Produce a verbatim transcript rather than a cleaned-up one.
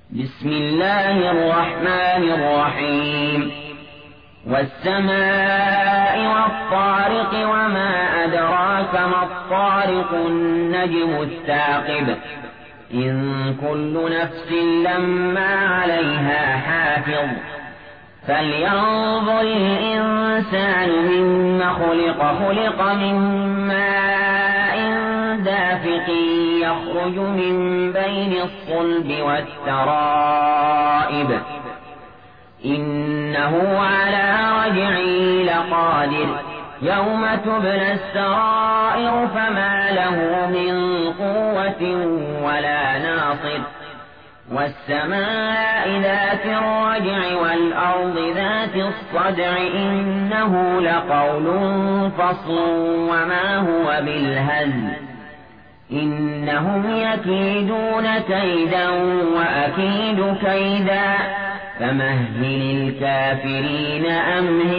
بسم الله الرحمن الرحيم والسماء والطارق وما أدراك ما الطارق النجم الثاقب إن كل نفس لما عليها حافظ فلينظر الإنسان مما خلق خلق من ماء دافق يخرج من بين الصلب والترائب إنه على رجعه لقادر يوم تبلى السرائر فما له من قوة ولا ناصر والسماء ذات الرجع والأرض ذات الصدع إنه لقول فصل وما هو بالهزل إنهم يكيدون كيدا وأكيد كيدا فمهل الكافرين أمهل